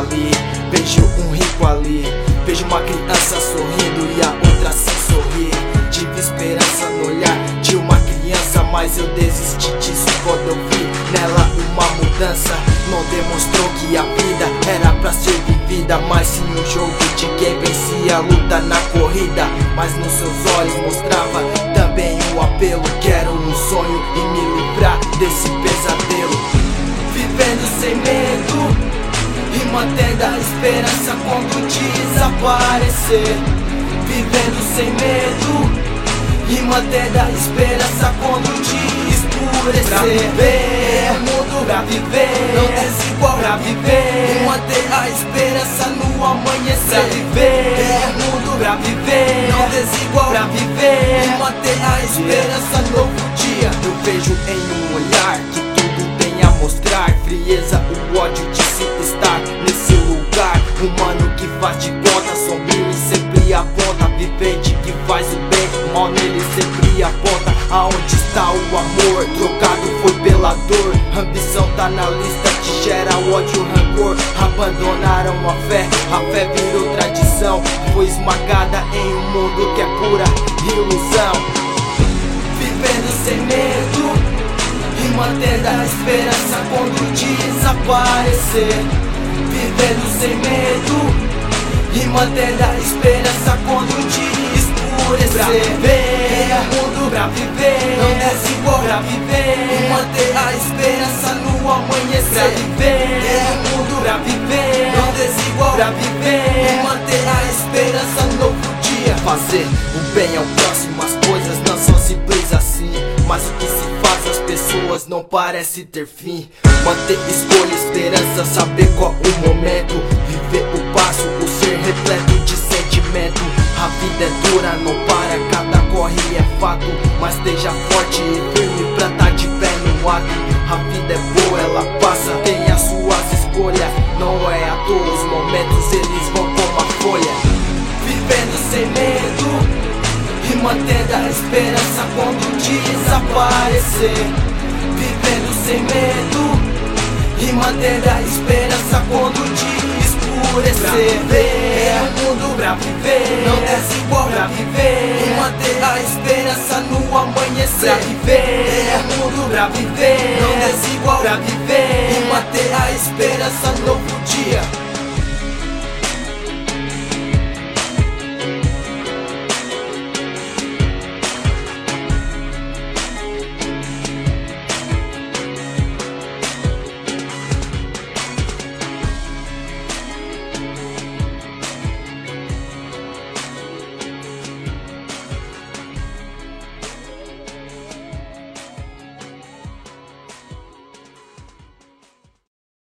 ali, vejo um rico ali, vejo uma criança sorrindo e a outra sem sorrir. Tive esperança no olhar de uma criança, mas eu desisti disso quando eu vi nela uma mudança. Não demonstrou que a vida era pra ser vivida, mas sim um jogo de quem vencia a luta na corrida. Mas nos seus olhos mostrava também o apelo. Quero um sonho e me livrar desse pesadelo. Vivendo sem medo e mantendo a esperança quando desaparecer. Vivendo sem medo e mantendo a esperança quando escurecer. Pra viver, mundo pra viver, não desigual pra viver, e manter a esperança no amanhecer. Pra viver, mundo pra viver, não desigual pra viver, e manter a esperança no novo dia. Eu vejo em um olhar que tudo tem a mostrar, frieza, o ódio de se estar nesse lugar. Humano que faz de conta, sombrio e sempre aponta, vivente que faz o bem, o mal nele sempre aponta. Aonde está o amor? Trocado foi pela dor. Ambição tá na lista que gera ódio, rancor. Abandonaram a fé virou tradição. Foi esmagada em um mundo que é pura ilusão. Vivendo sem medo e mantendo a esperança quando desaparecer. Vivendo sem medo e mantendo a esperança quando escurecer. Pra viver, mundo pra viver, não desigual pra viver, e manter a esperança no amanhecer. Pra viver, mundo pra viver, não desigual pra viver, e manter a esperança no novo dia. Fazer o bem ao próximo, as coisas não são simples assim, mas o que se faz às pessoas não parece ter fim. Manter escolha, esperança, saber qual o momento, viver o passo, o ser repleto de sentimento. A vida é dura, não para, cada corre é fato, mas esteja forte e firme pra tá de pé no ato. A vida é boa, ela passa, tem as suas escolhas, não é à toa, os momentos eles vão como a folha. Vivendo sem medo e mantendo a esperança quando desaparecer. Vivendo sem medo e mantendo a esperança quando escurecer. Pra viver, mundo pra viver, não desigual pra viver, e manter a esperança no amanhecer. Pra viver, mundo pra viver, não desigual pra viver, e manter a esperança no novo dia.